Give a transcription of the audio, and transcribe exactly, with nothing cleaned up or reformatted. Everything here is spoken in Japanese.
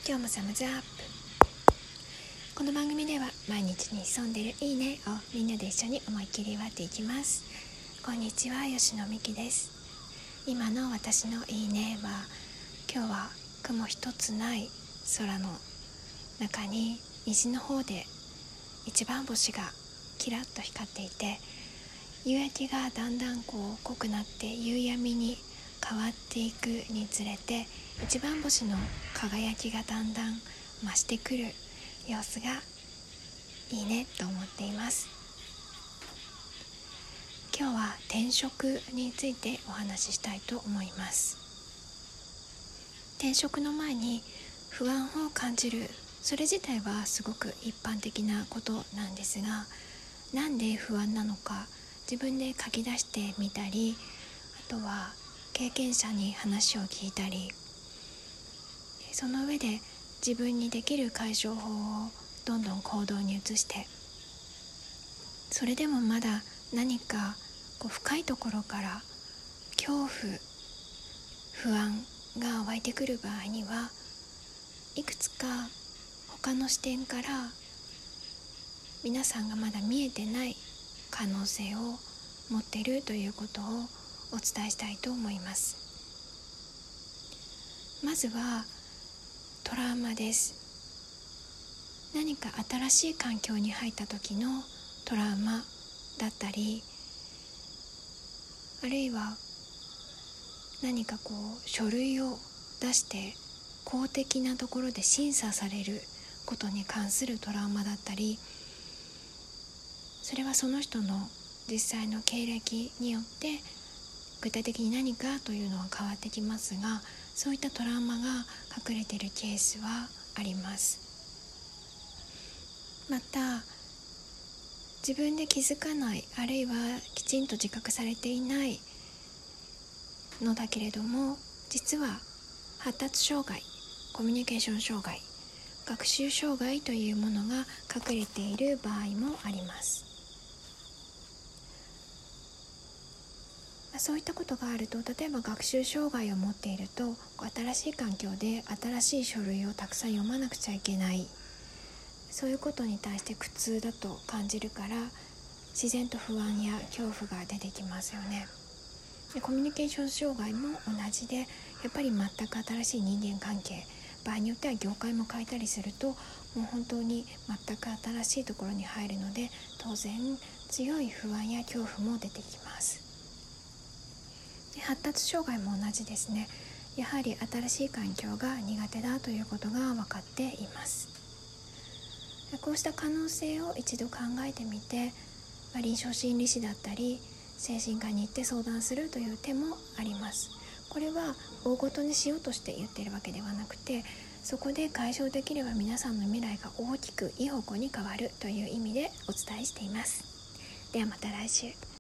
今日もサムズアップ。この番組では毎日に潜んでるいいねをみんなで一緒に思いっきり祝っていきます。こんにちは、吉野美希です。今の私のいいねは、今日は雲一つない空の中に西の方で一番星がキラッと光っていて、夕焼けがだんだんこう濃くなって夕闇に変わっていくにつれて、一番星の輝きがだんだん増してくる様子がいいねと思っています。今日は転職についてお話ししたいと思います。転職の前に不安を感じる、それ自体はすごく一般的なことなんですが、なんで不安なのか自分で書き出してみたり、あとは経験者に話を聞いたり、その上で自分にできる解消法をどんどん行動に移して、それでもまだ何かこう深いところから恐怖、不安が湧いてくる場合には、いくつか他の視点から皆さんがまだ見えてない可能性を持っているということをお伝えしたいと思います。まずはトラウマです。何か新しい環境に入った時のトラウマだったり、あるいは何かこう書類を出して公的なところで審査されることに関するトラウマだったり、それはその人の実際の経歴によって具体的に何かというのは変わってきますが、そういったトラウマが隠れているケースはあります。また自分で気づかない、あるいはきちんと自覚されていないのだけれども、実は発達障害、コミュニケーション障害、学習障害というものが隠れている場合もあります。そういったことがあると、例えば学習障害を持っていると、新しい環境で新しい書類をたくさん読まなくちゃいけない、そういうことに対して苦痛だと感じるから、自然と不安や恐怖が出てきますよね。でコミュニケーション障害も同じで、やっぱり全く新しい人間関係、場合によっては業界も変えたりすると、もう本当に全く新しいところに入るので、当然強い不安や恐怖も出てきます。で発達障害も同じですね。やはり新しい環境が苦手だということが分かっています。こうした可能性を一度考えてみて、まあ、臨床心理士だったり精神科に行って相談するという手もあります。これは大ごとにしようとして言っているわけではなくて、そこで解消できれば皆さんの未来が大きくいい方向に変わるという意味でお伝えしています。ではまた来週。